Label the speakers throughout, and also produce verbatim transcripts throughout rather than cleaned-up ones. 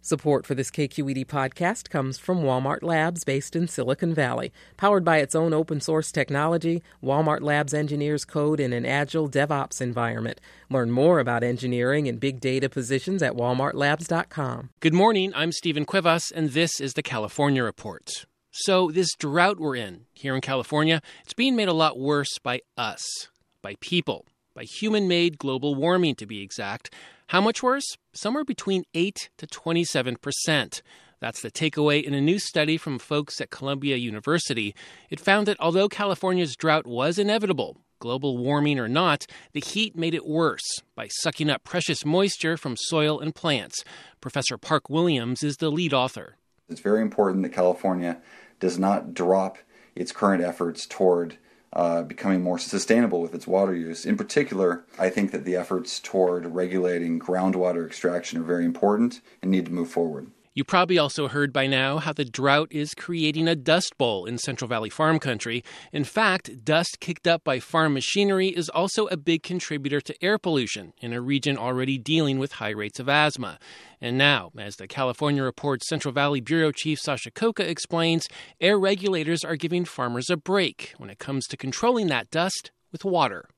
Speaker 1: Support for this K Q E D podcast comes from Walmart Labs, based in Silicon Valley. Powered by its own open-source technology, Walmart Labs engineers code in an agile DevOps environment. Learn more about engineering and big data positions at walmart labs dot com.
Speaker 2: Good morning, I'm Stephen Cuevas, and this is the California Report. So this drought we're in here in California, it's being made a lot worse by us, by people, by human-made global warming to be exact. How much worse? Somewhere between eight to twenty-seven percent. That's the takeaway in a new study from folks at Columbia University. It found that although California's drought was inevitable, global warming or not, the heat made it worse by sucking up precious moisture from soil and plants. Professor Park Williams is the lead author.
Speaker 3: It's very important that California does not drop its current efforts toward Uh, becoming more sustainable with its water use. In particular, I think that the efforts toward regulating groundwater extraction are very important and need to move forward.
Speaker 2: You probably also heard by now how the drought is creating a dust bowl in Central Valley farm country. In fact, dust kicked up by farm machinery is also a big contributor to air pollution in a region already dealing with high rates of asthma. And now, as the California Report's Central Valley Bureau Chief Sasha Khokha explains, air regulators are giving farmers a break when it comes to controlling that dust with water.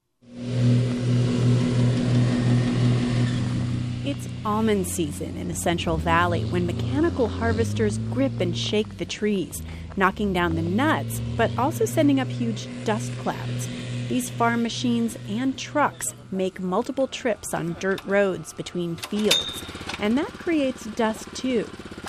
Speaker 4: It's almond season in the Central Valley when mechanical harvesters grip and shake the trees, knocking down the nuts, but also sending up huge dust clouds. These farm machines and trucks make multiple trips on dirt roads between fields, and that creates dust too.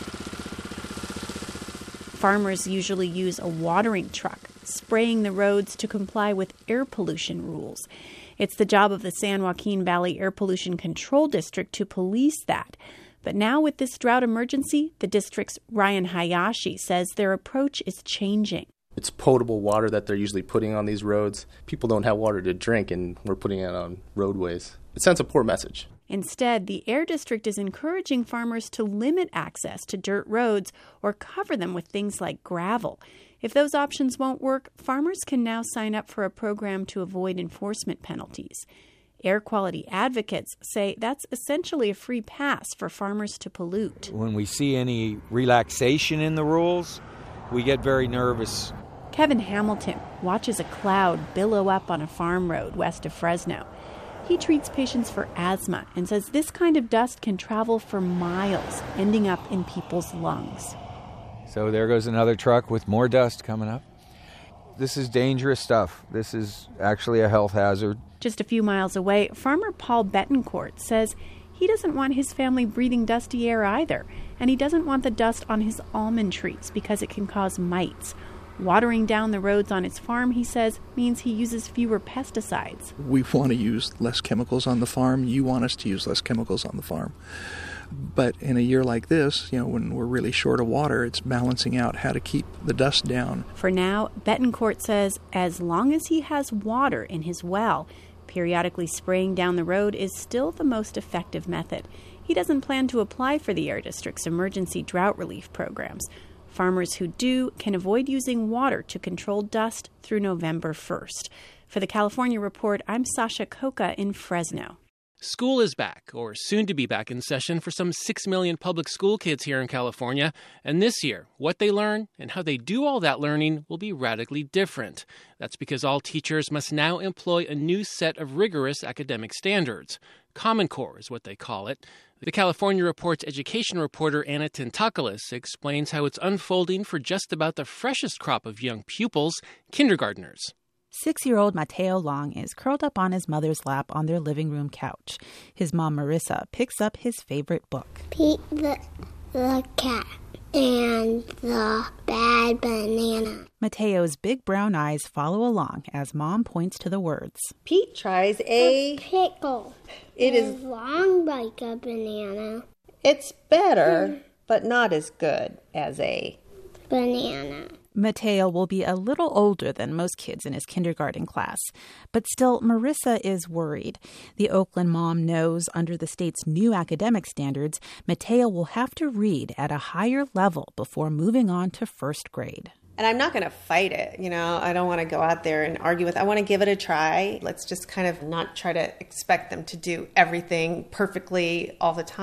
Speaker 4: Farmers usually use a watering truck, spraying the roads to comply with air pollution rules. It's the job of the San Joaquin Valley Air Pollution Control District to police that. But now with this drought emergency, the district's Ryan Hayashi says their approach is changing.
Speaker 5: It's potable water that they're usually putting on these roads. People don't have water to drink, and we're putting it on roadways. It sends a poor message.
Speaker 4: Instead, the Air District is encouraging farmers to limit access to dirt roads or cover them with things like gravel. If those options won't work, farmers can now sign up for a program to avoid enforcement penalties. Air quality advocates say that's essentially a free pass for farmers to pollute.
Speaker 6: When we see any relaxation in the rules, we get very nervous.
Speaker 4: Kevin Hamilton watches a cloud billow up on a farm road west of Fresno. He treats patients for asthma and says this kind of dust can travel for miles, ending up in people's lungs.
Speaker 6: So there goes another truck with more dust coming up. This is dangerous stuff. This is actually a health hazard.
Speaker 4: Just a few miles away, farmer Paul Betancourt says he doesn't want his family breathing dusty air either, and he doesn't want the dust on his almond trees because it can cause mites. Watering down the roads on his farm, he says, means he uses fewer pesticides.
Speaker 7: We want to use less chemicals on the farm. You want us to use less chemicals on the farm. But in a year like this, you know, when we're really short of water, it's balancing out how to keep the dust down.
Speaker 4: For now, Betancourt says as long as he has water in his well, periodically spraying down the road is still the most effective method. He doesn't plan to apply for the Air District's emergency drought relief programs. Farmers who do can avoid using water to control dust through November first. For the California Report, I'm Sasha Khokha in Fresno.
Speaker 2: School is back, or soon to be back in session for some six million public school kids here in California. And this year, what they learn and how they do all that learning will be radically different. That's because all teachers must now employ a new set of rigorous academic standards. Common Core is what they call it. The California Report's education reporter Anna Tentakoulis explains how it's unfolding for just about the freshest crop of young pupils, kindergartners.
Speaker 8: Six-year-old Mateo Long is curled up on his mother's lap on their living room couch. His mom, Marissa, picks up his favorite book.
Speaker 9: Pete the, the cat and the bad banana.
Speaker 8: Mateo's big brown eyes follow along as Mom points to the words.
Speaker 10: Pete tries a...
Speaker 9: a pickle.
Speaker 10: It
Speaker 9: is
Speaker 10: is
Speaker 9: long like a banana.
Speaker 10: It's better, but not as good as a
Speaker 9: banana.
Speaker 8: Mateo will be a little older than most kids in his kindergarten class, but still Marissa is worried. The Oakland mom knows under the state's new academic standards, Mateo will have to read at a higher level before moving on to first grade.
Speaker 10: And I'm not going to fight it. You know, I don't want to go out there and argue with, I want to give it a try. Let's just kind of not try to expect them to do everything perfectly all the time.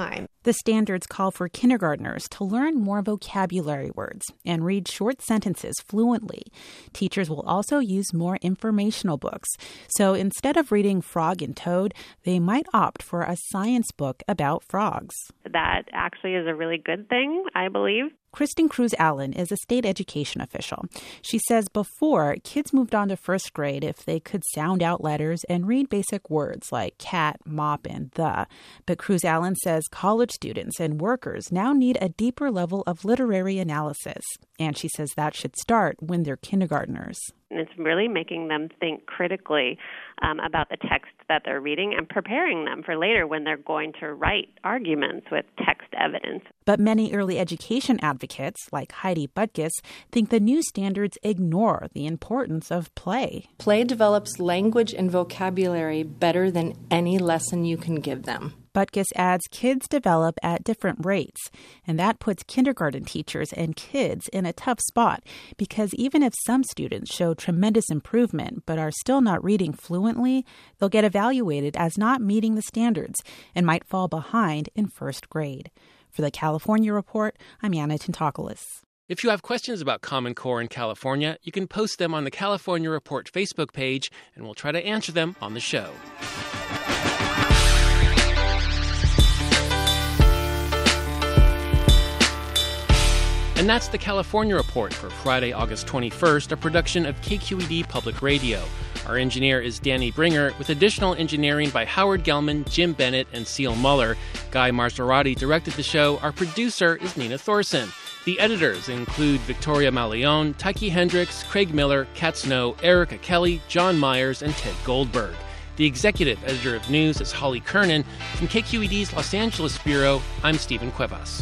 Speaker 8: The standards call for kindergartners to learn more vocabulary words and read short sentences fluently. Teachers will also use more informational books. So instead of reading Frog and Toad, they might opt for a science book about frogs.
Speaker 11: That actually is a really good thing, I believe.
Speaker 8: Kristen Cruz Allen is a state education official. She says before, kids moved on to first grade if they could sound out letters and read basic words like cat, mop, and the. But Cruz Allen says college students and workers now need a deeper level of literary analysis. And she says that should start when they're kindergartners.
Speaker 11: And it's really making them think critically um, about the text that they're reading and preparing them for later when they're going to write arguments with text evidence.
Speaker 8: But many early education advocates, like Heidi Butkus, think the new standards ignore the importance of play.
Speaker 12: Play develops language and vocabulary better than any lesson you can give them.
Speaker 8: Butkus adds kids develop at different rates, and that puts kindergarten teachers and kids in a tough spot because even if some students show tremendous improvement but are still not reading fluently, they'll get evaluated as not meeting the standards and might fall behind in first grade. For the California Report, I'm Yana Tentopoulos.
Speaker 2: If you have questions about Common Core in California, you can post them on the California Report Facebook page, and we'll try to answer them on the show. And that's the California Report for Friday, August twenty-first, a production of K Q E D Public Radio. Our engineer is Danny Bringer, with additional engineering by Howard Gelman, Jim Bennett, and Seal Muller. Guy Marzorati directed the show. Our producer is Nina Thorson. The editors include Victoria Malione, Tyke Hendricks, Craig Miller, Kat Snow, Erica Kelly, John Myers, and Ted Goldberg. The executive editor of news is Holly Kernan. From K Q E D's Los Angeles Bureau, I'm Stephen Cuevas.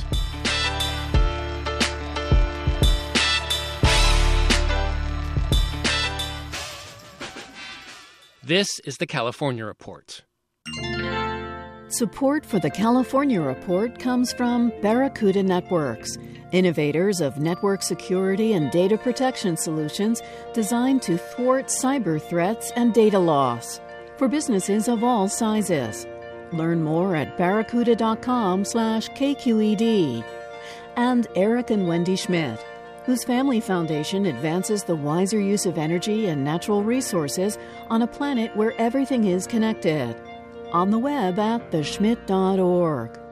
Speaker 2: This is the California Report.
Speaker 13: Support for the California Report comes from Barracuda Networks, innovators of network security and data protection solutions designed to thwart cyber threats and data loss for businesses of all sizes. Learn more at barracuda.com slash KQED. And Eric and Wendy Schmidt, whose family foundation advances the wiser use of energy and natural resources on a planet where everything is connected. On the web at the schmidt dot org.